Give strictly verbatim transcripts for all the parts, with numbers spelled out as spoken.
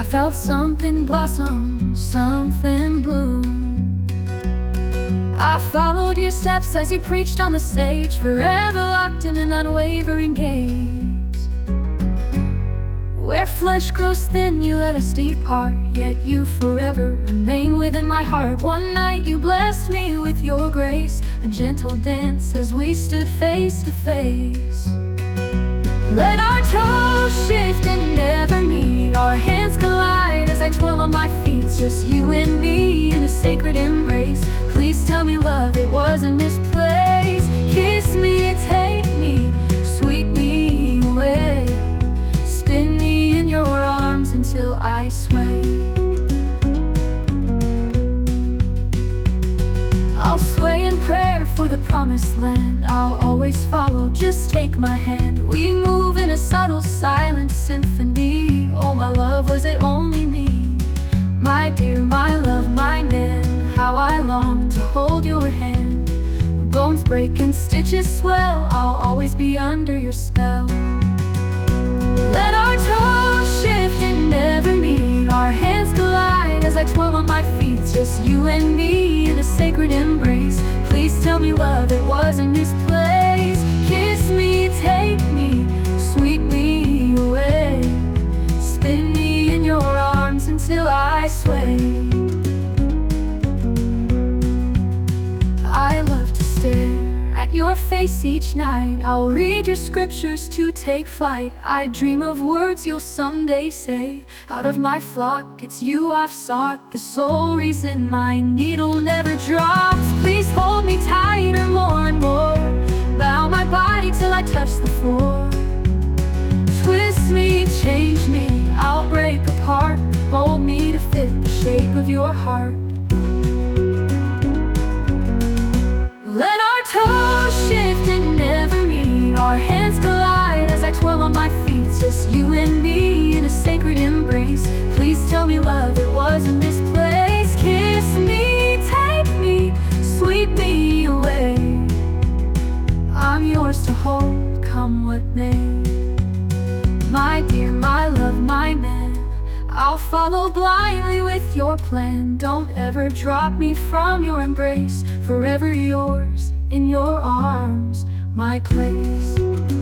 felt something blossom, something bloom. I followed your steps as you preached on the stage, forever locked in an unwavering gaze. Where flesh grows thin, you let us depart, yet you forever remain within my heart. One night you blessed me with your grace, a gentle dance as we stood face to face. Let our toes shift and never meet, our hands collide as I twirl on my feet. Just you and me in a sacred embrace. Please tell me, love, it wasn't misplaced. Kiss me, take me, sweep me away. Spin me in your arms until I sway. I'll sway in prayer for the promised land. I'll always follow, just take my hand. We move in a subtle, silent symphony. Oh, my love, was it only me? My dear, my love, my man. How I long to hold your hand. Bones break and stitches swell, I'll always be under your spell. Let our toes shift and never meet, our hands collide as I twirl on my feet. Just you and me in a sacred embrace. Please tell me, love, it wasn't misplaced. Kiss me, take me, sweep me away. Spin me in your arms until I sway. I love to stare at your face each night. I'll read your scriptures to take flight. I dream of words you'll someday say. Out of my flock, it's you I've sought, the sole reason my needle never drops. Please hold me tighter more and more. Bow my body till I touch the floor. Twist me, change me, I'll break apart. Mold me to fit the shape of your heart. Let our toes shift and never meet, our hands collide as I twirl on my feet. Just you and me in a sacred embrace. Please tell me, love, it wasn't misplaced. Kiss me, take me, sweep me away. I'm yours to hold, come what may. My dear, my love, my man. I'll follow blindly with your plan. Don't ever drop me from your embrace. Forever yours, in your arms, my place.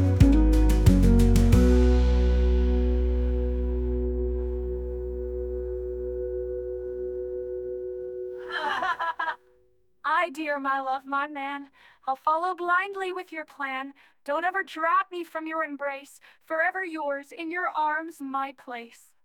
I, dear, my love, my man, I'll follow blindly with your plan. Don't ever drop me from your embrace. Forever yours, in your arms, my place.